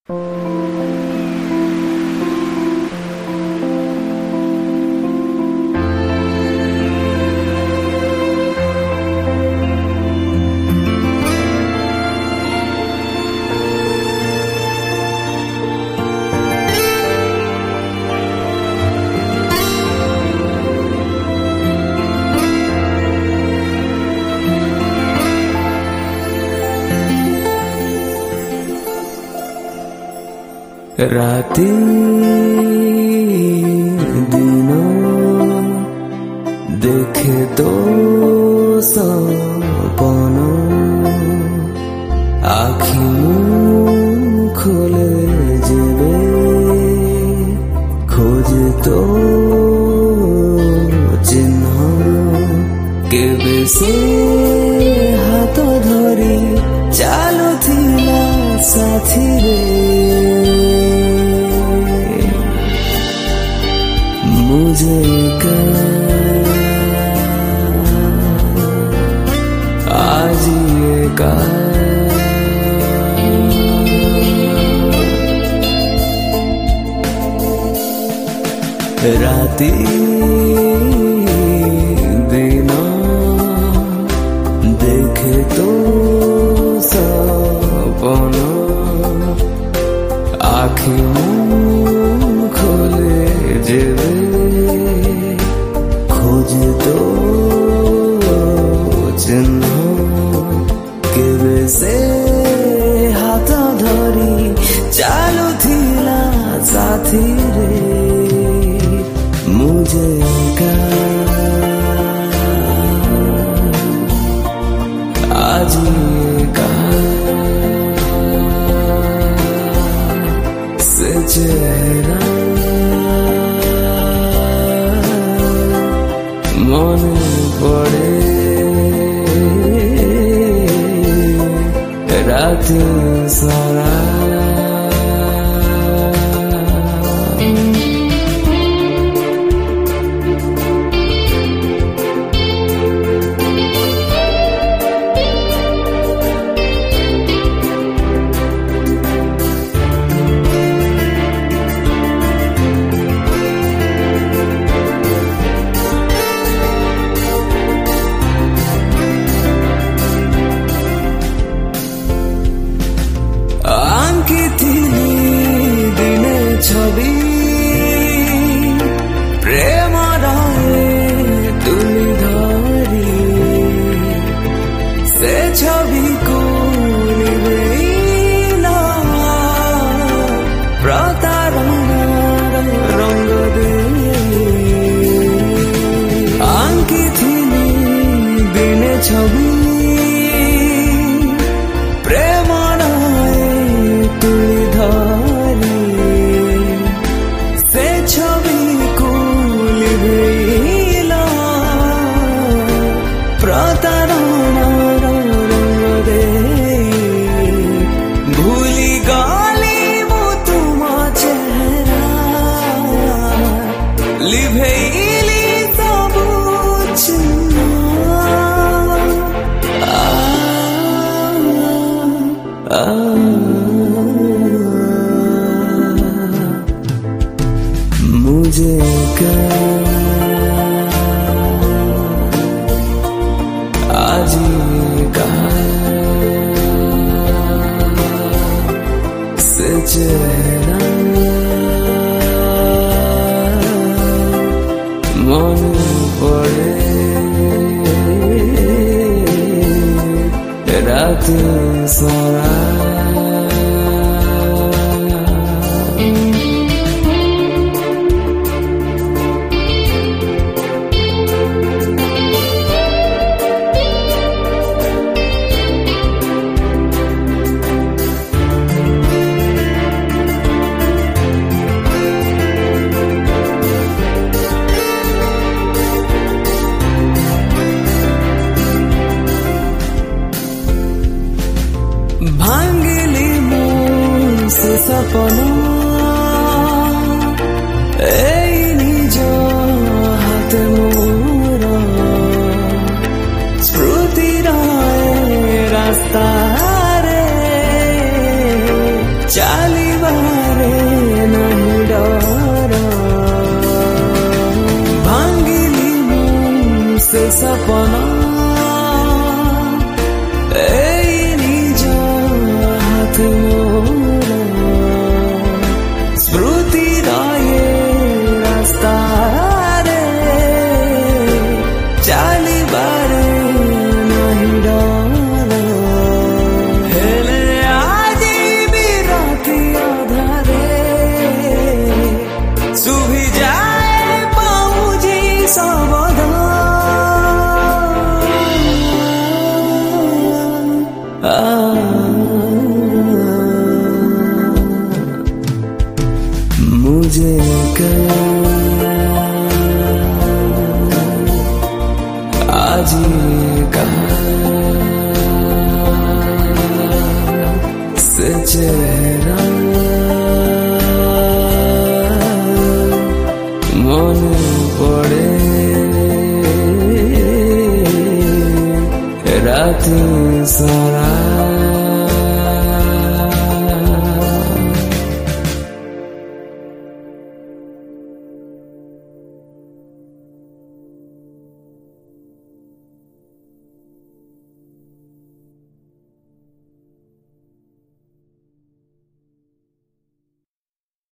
राति दिनों देखे तो सपनों आँखि खोले जेबे खोजे तो चिन्ह केबे से हाथ धरी चालू थिला साथी रे मुझे आज ये का राती दिनों देखे तो सपनों आँखि खोले जेबे खोजे तो चिन्ह केबे से हाथ धरी चालू थिला साथी रे मुझे आज का से चेहरा मन पड़े रात सारा छवि प्रेम तुली धरी से छवि को प्रतारणा रंग दे आंकी थिली दिने छवि प्रेम तुली धरी मुझे आज का से चेहरा मन पड़े रात सारा भांगिली मोर से सपना ए निज हाथ मोरा स्मृति रास्ता रे चालिबा सपना এই নিজ হাতে মোরা স্মৃতি রায়ে রাস্তারে চালিবারে নাহি ডর হেলে আজি বিরাতি আধারে শুভি যায় পাউজি সবদা मुझे आज का से चेहरा मन पड़े रात सा